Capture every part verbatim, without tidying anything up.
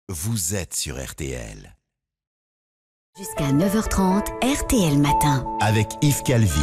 vous êtes sur R T L. Jusqu'à neuf heures trente, R T L Matin. Avec Yves Calvi.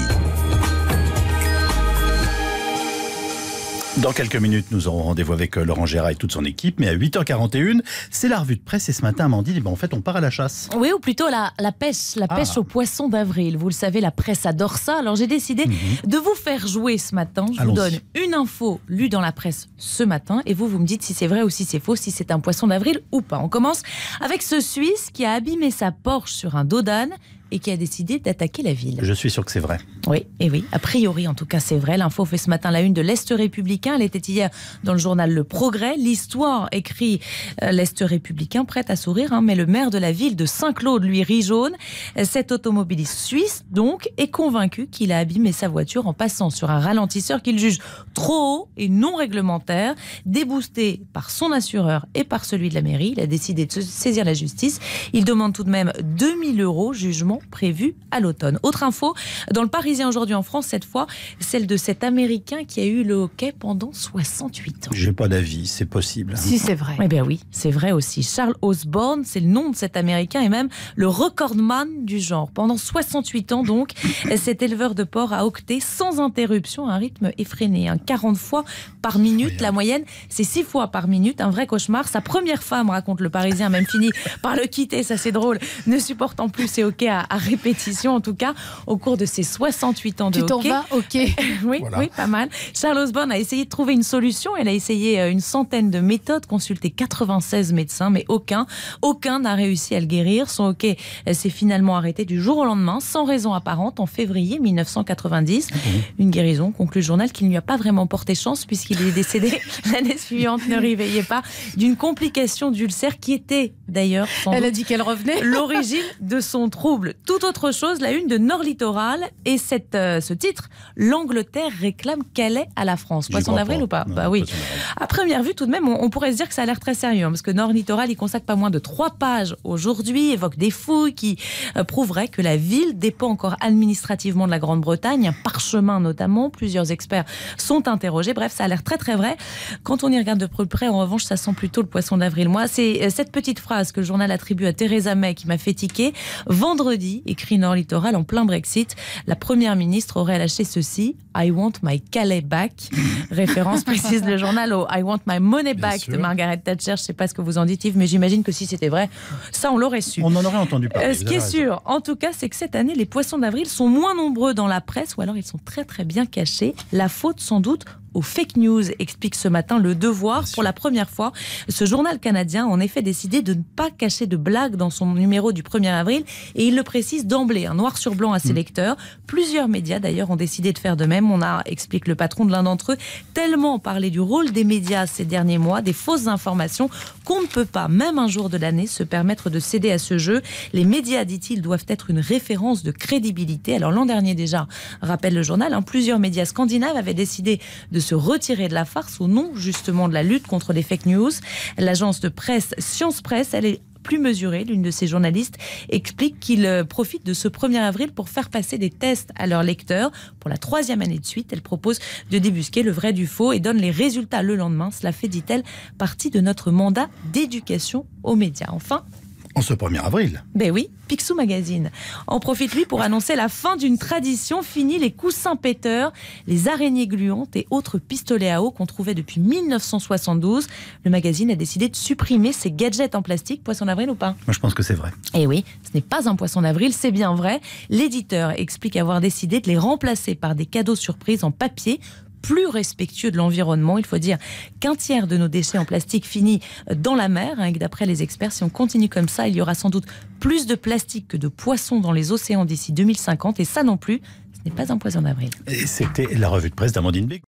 Dans quelques minutes, nous aurons rendez-vous avec Laurent Gérard et toute son équipe. Mais à huit heures quarante et une, c'est la revue de presse. Et ce matin, Amandine, eh ben, en fait, on part à la chasse. Oui, ou plutôt la, la pêche, la pêche Ah. aux poissons d'avril. Vous le savez, la presse adore ça. Alors j'ai décidé Mhm. de vous faire jouer ce matin. Je Allons-y. vous donne une info lue dans la presse ce matin. Et vous, vous me dites si c'est vrai ou si c'est faux, si c'est un poisson d'avril ou pas. On commence avec ce Suisse qui a abîmé sa Porsche sur un dos d'âne et qui a décidé d'attaquer la ville. Je suis sûr que c'est vrai. Oui, et oui, a priori en tout cas c'est vrai. L'info fait ce matin la une de l'Est républicain. Elle était hier dans le journal Le Progrès. L'histoire, écrit euh, l'Est républicain, prête à sourire, hein, mais le maire de la ville de Saint-Claude, lui, rit jaune. Cet automobiliste suisse, donc, est convaincu qu'il a abîmé sa voiture en passant sur un ralentisseur qu'il juge trop haut et non réglementaire. Déboosté par son assureur et par celui de la mairie, il a décidé de se saisir la justice. Il demande tout de même deux mille euros, jugement prévu à l'automne. Autre info, dans le Parisien aujourd'hui en France, cette fois, celle de cet Américain qui a eu le hockey pendant soixante-huit ans. J'ai pas d'avis, c'est possible. Si c'est vrai. Eh bien oui, c'est vrai aussi. Charles Osborne, c'est le nom de cet Américain et même le recordman du genre. Pendant soixante-huit ans donc, cet éleveur de porc a octé sans interruption à un rythme effréné. Hein, quarante fois par minute, la moyenne, c'est six fois par minute. Un vrai cauchemar. Sa première femme, raconte le Parisien, a même fini par le quitter, ça c'est drôle, ne supportant plus ses hockeys à, à répétition en tout cas, au cours de ses soixante-huit ans de Tu t'en hockey. vas, ok. Oui, Voilà. oui, pas mal. Charles Osborne a essayé de trouver une solution. Elle a essayé une centaine de méthodes, consulté quatre-vingt-seize médecins, mais aucun, aucun n'a réussi à le guérir. Son hockey s'est finalement arrêté du jour au lendemain, sans raison apparente, en février mille neuf cent quatre-vingt-dix. Une guérison, conclut le journal, qui ne lui a pas vraiment porté chance puisqu'il est décédé l'année suivante, ne réveillez pas, d'une complication d'ulcère qui était d'ailleurs sans Elle a doute dit qu'elle revenait. l'origine de son trouble. Tout autre chose, la une de Nord Littoral et cette, euh, ce titre, l'Angleterre réclame Calais à la France. J'y Poisson crois d'avril pas. ou pas? Non, Bah oui. poisson d'avril. À première vue, tout de même, on, on pourrait se dire que ça a l'air très sérieux, hein, parce que Nord Littoral, il consacre pas moins de trois pages aujourd'hui, évoque des fouilles qui euh, prouveraient que la ville dépend encore administrativement de la Grande-Bretagne, un parchemin notamment. Plusieurs experts sont interrogés. Bref, ça a l'air très très vrai. Quand on y regarde de plus près, en revanche, ça sent plutôt le poisson d'avril. Moi, c'est euh, cette petite phrase que le journal attribue à Theresa May qui m'a fait tiquer. Vendredi, écrit Nord Littoral, en plein Brexit, la première ministre aurait lâché ceci: I want my Calais back. Référence, précise le journal, au I want my money Bien back sûr. de Margaret Thatcher. Je ne sais pas ce que vous en dites, Yves, mais j'imagine que si c'était vrai, ça on l'aurait su. On en aurait entendu parler. Euh, vous ce qui avez est raison. sûr, en tout cas, c'est que cette année, les poissons d'avril sont moins nombreux dans la presse, ou alors ils sont très très bien cachés. La faute, sans doute, aux fake news, explique ce matin Le Devoir. Bien sûr. Pour la première fois, ce journal canadien a en effet décidé de ne pas cacher de blagues dans son numéro du premier avril, et il le précise d'emblée, un noir sur blanc à ses lecteurs. Plusieurs médias d'ailleurs ont décidé de faire de même. On a, explique le patron de l'un d'entre eux, tellement parlé du rôle des médias ces derniers mois, des fausses informations, qu'on ne peut pas, même un jour de l'année, se permettre de céder à ce jeu. Les médias, dit-il, doivent être une référence de crédibilité. Alors l'an dernier déjà, rappelle le journal, hein, plusieurs médias scandinaves avaient décidé de se retirer de la farce au nom justement de la lutte contre les fake news. L'agence de presse Science Presse, elle est plus mesurée. L'une de ses journalistes explique qu'ils profitent de ce premier avril pour faire passer des tests à leurs lecteurs. Pour la troisième année de suite, elle propose de débusquer le vrai du faux et donne les résultats le lendemain. Cela fait, dit-elle, partie de notre mandat d'éducation aux médias. Enfin, En ce premier avril. ben oui, Picsou Magazine en profite lui pour annoncer la fin d'une tradition. Fini les coussins péteurs, les araignées gluantes et autres pistolets à eau qu'on trouvait depuis mille neuf cent soixante-douze. Le magazine a décidé de supprimer ces gadgets en plastique. Poisson d'avril ou pas? Moi, je pense que c'est vrai. Eh oui, ce n'est pas un poisson d'avril, c'est bien vrai. L'éditeur explique avoir décidé de les remplacer par des cadeaux surprises en papier, plus respectueux de l'environnement. Il faut dire qu'un tiers de nos déchets en plastique finit dans la mer, hein, et que d'après les experts, si on continue comme ça, il y aura sans doute plus de plastique que de poissons dans les océans d'ici deux mille cinquante, et ça non plus, ce n'est pas un poisson d'avril. Et c'était la revue de presse d'Amandine Bégaud.